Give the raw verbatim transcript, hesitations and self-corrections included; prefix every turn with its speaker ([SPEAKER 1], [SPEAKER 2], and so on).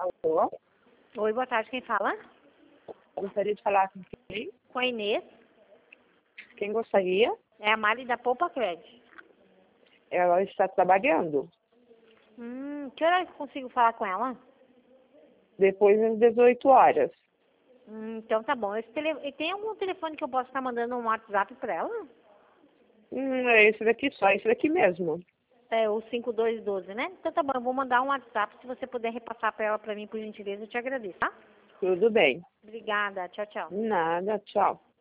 [SPEAKER 1] Alô?
[SPEAKER 2] Oi, boa tarde, quem fala?
[SPEAKER 1] Gostaria de falar com quem?
[SPEAKER 2] Com a Inês.
[SPEAKER 1] Quem gostaria?
[SPEAKER 2] É a Mari da Poupa Crédito.
[SPEAKER 1] Ela está trabalhando.
[SPEAKER 2] Hum, que hora que eu consigo falar com ela?
[SPEAKER 1] Depois das dezoito horas.
[SPEAKER 2] Hum, então tá bom. Esse tele... e tem algum telefone que eu possa estar mandando um WhatsApp pra ela?
[SPEAKER 1] Hum, é esse daqui só, esse daqui mesmo.
[SPEAKER 2] É o cinco dois um dois, né? Então tá bom, eu vou mandar um WhatsApp. Se você puder repassar pra ela pra mim, por gentileza, eu te agradeço, tá?
[SPEAKER 1] Tudo bem.
[SPEAKER 2] Obrigada, tchau, tchau.
[SPEAKER 1] Nada, tchau.